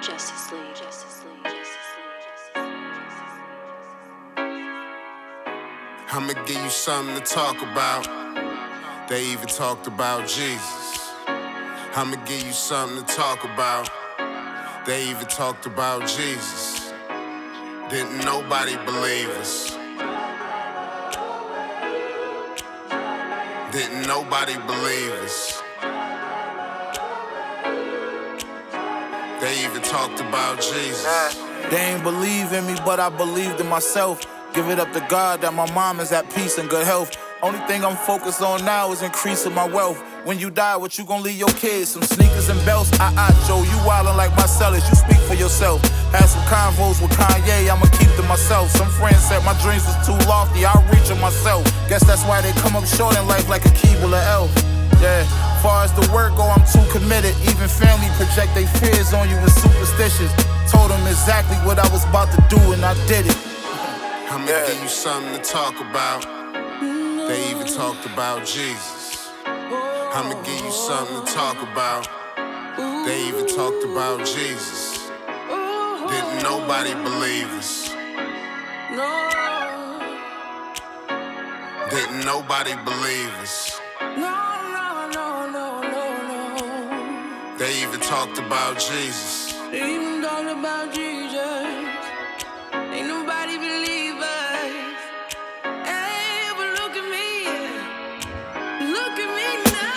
Justice League. I'ma give you something to talk about. They even talked about Jesus. I'ma give you something to talk about. They even talked about Jesus. Didn't nobody believe us. Didn't nobody believe us. They even talked about Jesus. They ain't believe in me, but I believed in myself. Give it up to God that my mom is at peace and good health. Only thing I'm focused on now is increasing my wealth. When you die, what you gon' leave your kids? Some sneakers and belts? Joe, you wildin' like Marcellus, you speak for yourself. Had some convos with Kanye, I'ma keep to myself. Some friends said my dreams was too lofty, I'll reach them myself. Guess that's why they come up short in life like a Keeble or Elf. Yeah, far as the work go, I'm too committed. Even family project they fears on you with superstitions. Told them exactly what I was about to do and I did it. I'ma give you something to talk about. They even talked about Jesus. I'ma give you something to talk about. They even talked about Jesus. Didn't nobody believe us. Didn't nobody believe us. They even talked about Jesus. They even talked about Jesus. Ain't nobody believe us. Hey, but look at me. Look at me now.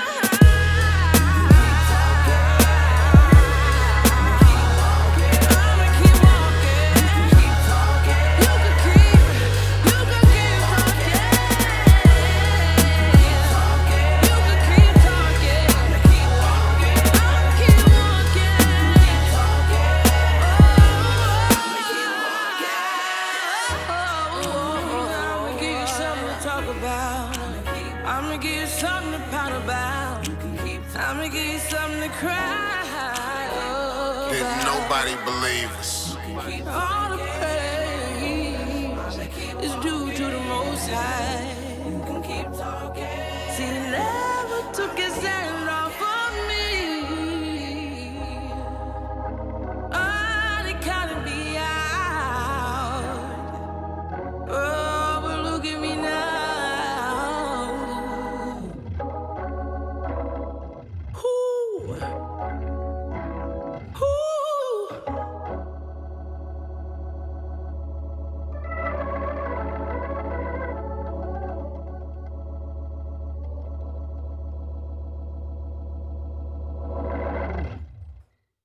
I'ma give you something to pout about. I'ma give you something to cry over. Didn't nobody believe us. All the praise is due to the Most High. See, he never took his